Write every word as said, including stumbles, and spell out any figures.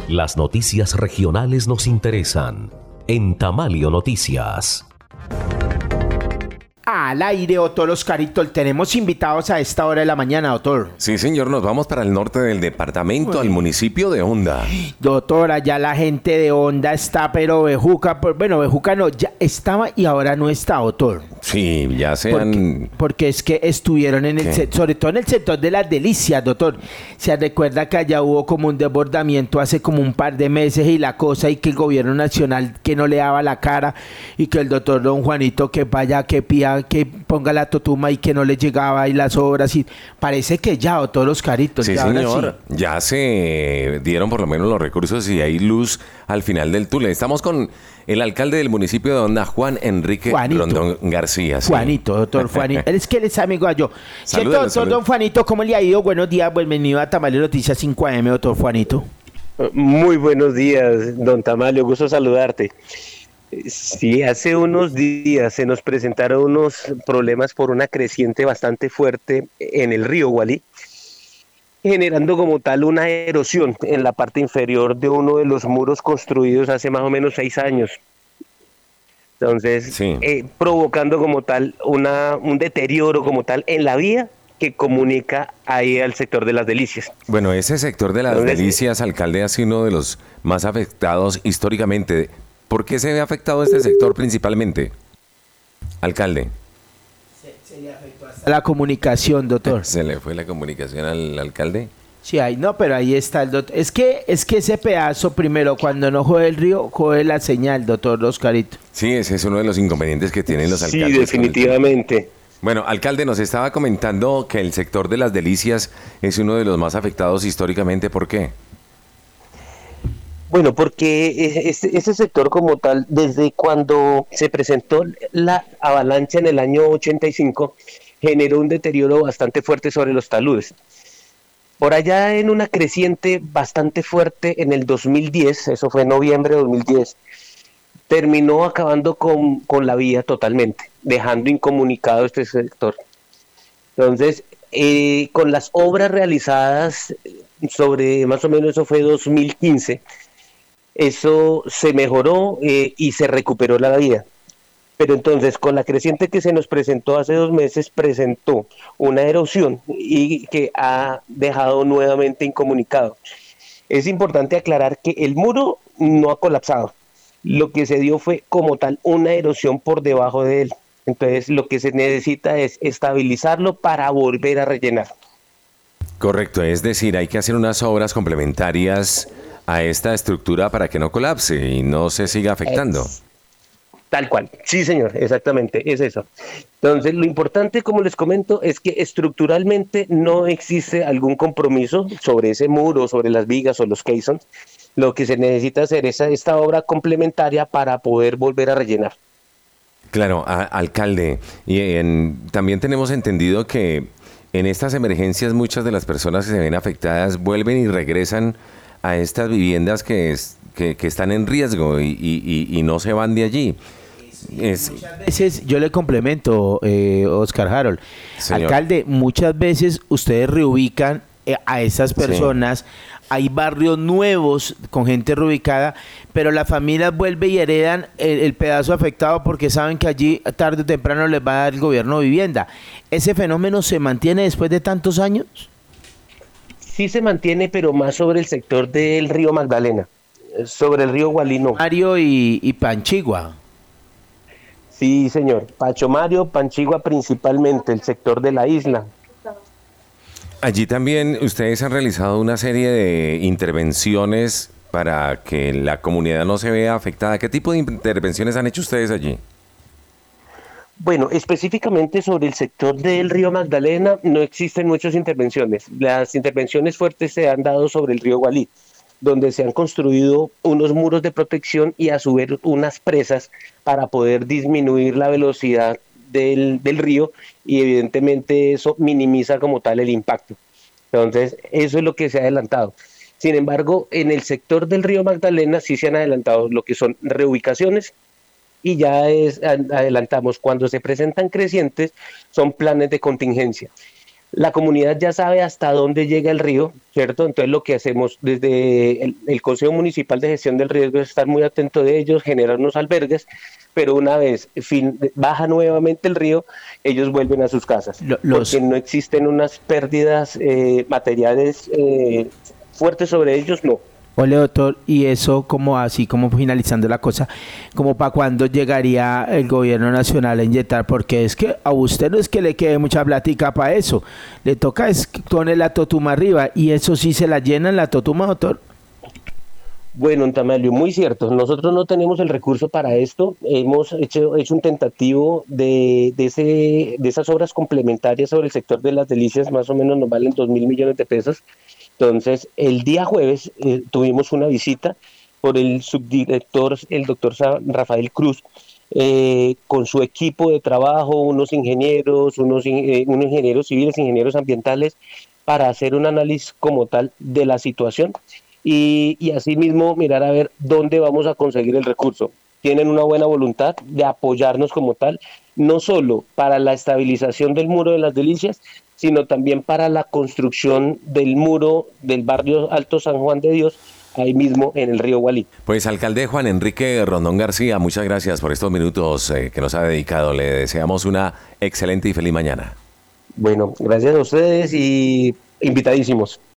Las noticias regionales nos interesan. En Tamalio Noticias. Al aire, doctor Oscarito, tenemos invitados a esta hora de la mañana, doctor. Sí, señor, nos vamos para el norte del departamento, Uy. al municipio de Honda. Doctor, allá la gente de Honda está, pero Bejuca, bueno, Bejuca no, ya estaba y ahora no está, doctor. Sí, ya se porque, han... Porque es que estuvieron en el, se, sobre todo en el sector de Las Delicias, doctor. Se recuerda que allá hubo como un desbordamiento hace como un par de meses y la cosa, y que el gobierno nacional que no le daba la cara, y que el doctor don Juanito que vaya, que pida, que ponga la totuma y que no le llegaba y las obras, y parece que ya, doctor Oscarito. Sí, ya señor, sí. Ya se dieron por lo menos los recursos y hay luz al final del túnel. Estamos con el alcalde del municipio de Honda, Juan Enrique Juanito. Rondón García. Sí. Juanito, doctor Juanito. Es que él es amigo de yo. ¿Cierto, doctor salud. Don Juanito? ¿Cómo le ha ido? Buenos días, bienvenido a Tamalio Noticias cinco A M, doctor Juanito. Muy buenos días, don Tamalio, gusto saludarte. Sí, hace unos días se nos presentaron unos problemas por una creciente bastante fuerte en el río Gualí, generando como tal una erosión en la parte inferior de uno de los muros construidos hace más o menos seis años. Entonces, sí. eh, provocando como tal una, un deterioro como tal en la vía que comunica ahí al sector de Las Delicias. Bueno, ese sector de Las Entonces, Delicias, alcalde, ha sido uno de los más afectados históricamente. ¿Por qué se ve afectado este sector principalmente, alcalde? Se, se le afectó hasta la comunicación, doctor. ¿Se le fue la comunicación al alcalde? Sí, ahí no, pero ahí está el doctor. Es que, es que ese pedazo, primero, cuando no jode el río, jode la señal, doctor Oscarito. Sí, ese es uno de los inconvenientes que tienen los alcaldes. Sí, definitivamente. Bueno, alcalde, nos estaba comentando que el sector de Las Delicias es uno de los más afectados históricamente. ¿Por qué? Bueno, porque ese, ese sector como tal, desde cuando se presentó la avalancha en el año ochenta y cinco, generó un deterioro bastante fuerte sobre los taludes. Por allá en una creciente bastante fuerte en el dos mil diez, eso fue en noviembre de dos mil diez, terminó acabando con, con la vía totalmente, dejando incomunicado este sector. Entonces, eh, con las obras realizadas sobre, más o menos eso fue dos mil quince, eso se mejoró eh, y se recuperó la vía. Pero entonces, con la creciente que se nos presentó hace dos meses, presentó una erosión y que ha dejado nuevamente incomunicado. Es importante aclarar que el muro no ha colapsado. Lo que se dio fue como tal una erosión por debajo de él. Entonces, lo que se necesita es estabilizarlo para volver a rellenar. Correcto, es decir, hay que hacer unas obras complementarias a esta estructura para que no colapse y no se siga afectando. Es, tal cual, sí señor, exactamente, es eso. Entonces, lo importante, como les comento, es que estructuralmente no existe algún compromiso sobre ese muro, sobre las vigas o los caissons. Lo que se necesita hacer es esta obra complementaria para poder volver a rellenar. Claro, a, alcalde, y en, también tenemos entendido que en estas emergencias muchas de las personas que se ven afectadas vuelven y regresan a estas viviendas que, es, que, que están en riesgo y, y, y no se van de allí. Es... Muchas veces, yo le complemento, eh, Oscar Harold, Señor. Alcalde, muchas veces ustedes reubican eh, a esas personas, sí. Hay barrios nuevos con gente reubicada, pero las familias vuelven y heredan el, el pedazo afectado porque saben que allí tarde o temprano les va a dar el gobierno vivienda. ¿Ese fenómeno se mantiene después de tantos años? Sí se mantiene, pero más sobre el sector del río Magdalena, sobre el río Gualí no. Mario y, y Panchigua. Sí, señor. Pacho Mario, Panchigua principalmente, el sector de la isla. Allí también ustedes han realizado una serie de intervenciones para que la comunidad no se vea afectada. ¿Qué tipo de intervenciones han hecho ustedes allí? Bueno, específicamente sobre el sector del río Magdalena no existen muchas intervenciones. Las intervenciones fuertes se han dado sobre el río Gualí, donde se han construido unos muros de protección y a su vez unas presas para poder disminuir la velocidad del, del río y evidentemente eso minimiza como tal el impacto. Entonces, eso es lo que se ha adelantado. Sin embargo, en el sector del río Magdalena sí se han adelantado lo que son reubicaciones y ya es, adelantamos cuando se presentan crecientes, son planes de contingencia. La comunidad ya sabe hasta dónde llega el río, ¿cierto? Entonces lo que hacemos desde el, el Consejo Municipal de Gestión del Riesgo es estar muy atento de ellos, generar unos albergues, pero una vez fin, baja nuevamente el río, ellos vuelven a sus casas, los... porque no existen unas pérdidas eh, materiales eh, fuertes sobre ellos, no. Ole, doctor, y eso como así, como finalizando la cosa, como para cuándo llegaría el gobierno nacional a inyectar, porque es que a usted no es que le quede mucha plática para eso, le toca es poner la totuma arriba, y eso sí se la llenan la totuma, doctor. Bueno, Tamalio, muy cierto. Nosotros no tenemos el recurso para esto. Hemos hecho, hecho un tentativo de, de, ese, de esas obras complementarias sobre el sector de las delicias, más o menos nos valen dos mil millones de pesos. Entonces, el día jueves eh, tuvimos una visita por el subdirector, el doctor Rafael Cruz, eh, con su equipo de trabajo, unos ingenieros, unos, eh, unos ingenieros civiles, ingenieros ambientales, para hacer un análisis como tal de la situación. Y, y asimismo mirar a ver dónde vamos a conseguir el recurso. Tienen una buena voluntad de apoyarnos como tal, no solo para la estabilización del Muro de las Delicias, sino también para la construcción del muro del barrio Alto San Juan de Dios, ahí mismo en el río Gualí. Pues alcalde Juan Enrique Rondón García, muchas gracias por estos minutos eh, que nos ha dedicado. Le deseamos una excelente y feliz mañana. Bueno, gracias a ustedes y invitadísimos.